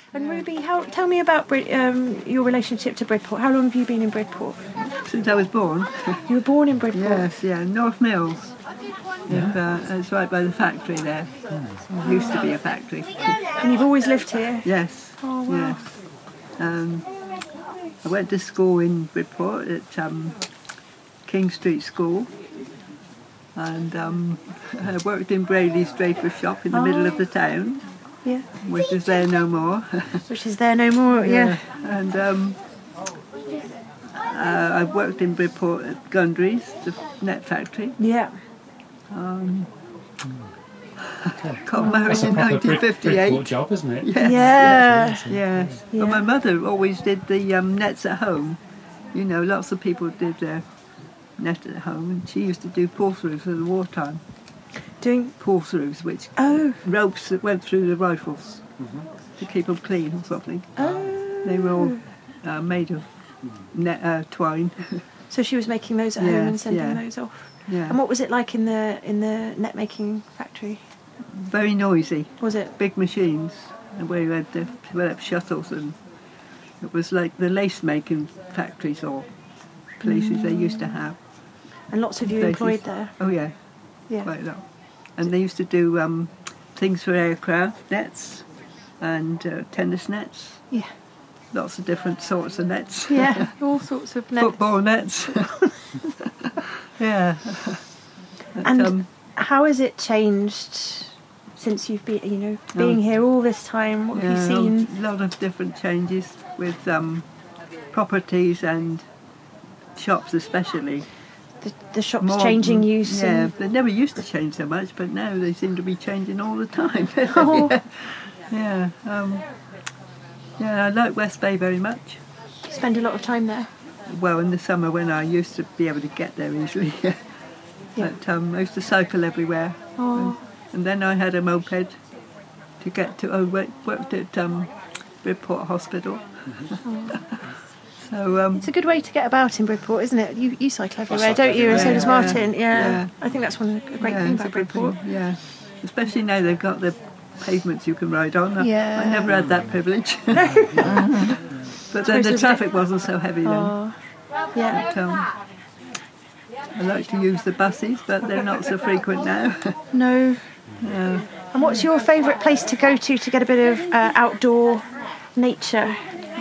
And Ruby, tell me about your relationship to Bridport. How long have you been in Bridport? Since I was born. You were born in Bridport? Yes, yeah, North Mills. It's right by the factory there. It used to be a factory. And you've always lived here? Yes. Oh, wow. Yes. I went to school in Bridport at King Street School, and I worked in Brady's draper shop in the middle of the town, yeah, which is there no more. Which is there no more, yeah. And I worked in Bridport at Gundry's, the net factory. Yeah. Got married in 1958. Bridport job, isn't it? Yes, Yeah. yes. Yeah. But my mother always did the nets at home. You know, lots of people did their net at home, and she used to do pull-throughs in the wartime. Doing Pull-throughs, which ropes that went through the rifles to keep them clean or something. Oh. They were all made of twine. So she was making those at home and sending those off. Yeah. And what was it like in the net making factory? Very noisy. Was it? Big machines, and where you had to develop shuttles, and it was like the lace making factories or places they used to have. And lots of you places. employed there? Oh yeah, Yeah. quite a lot. And they used to do things for aircraft, nets, and tennis nets. Yeah. Lots of different sorts of nets. Yeah, all sorts of nets. Football nets. Yeah. And how has it changed since you've been, being here all this time? What have you seen? A lot of different changes with properties and shops especially. The shops changing use? Yeah, they never used to change so much, but now they seem to be changing all the time. Oh. Yeah. I like West Bay very much. Spend a lot of time there? Well, in the summer when I used to be able to get there easily. Yeah. But I used to cycle everywhere. Oh. And then I had a moped to get to. I worked at Bridport Hospital. So it's a good way to get about in Bridport, isn't it? You cycle everywhere, don't you? And so does Martin. Yeah. I think that's one of the great things about Bridport. Yeah, especially now they've got the pavements you can ride on. Yeah. I never had that privilege. But then the traffic wasn't so heavy then. Oh. Yeah. But, I like to use the buses, but they're not so frequent now. No. Yeah. And what's your favourite place to go to get a bit of outdoor nature?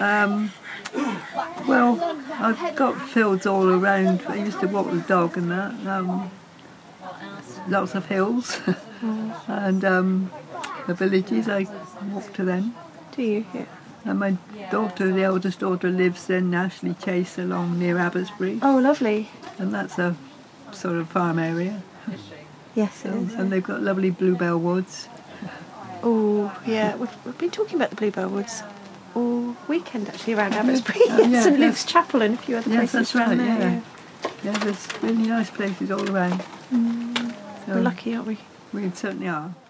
Well, I've got fields all around. I used to walk the dog and that. Lots of hills. And the villages, I walk to them. Do you? Yeah. And my daughter, the oldest daughter, lives in Ashley Chase along near Abbotsbury. Oh, lovely. And that's a sort of farm area. Yes, it is. And they've got lovely bluebell woods. Oh, yeah. We've been talking about the Bluebell Woods all weekend, actually, around Abbotsbury. Yeah, St Luke's Chapel and a few other places that's around right, there. Yeah, there's really nice places all around. We're lucky, aren't we? We certainly are.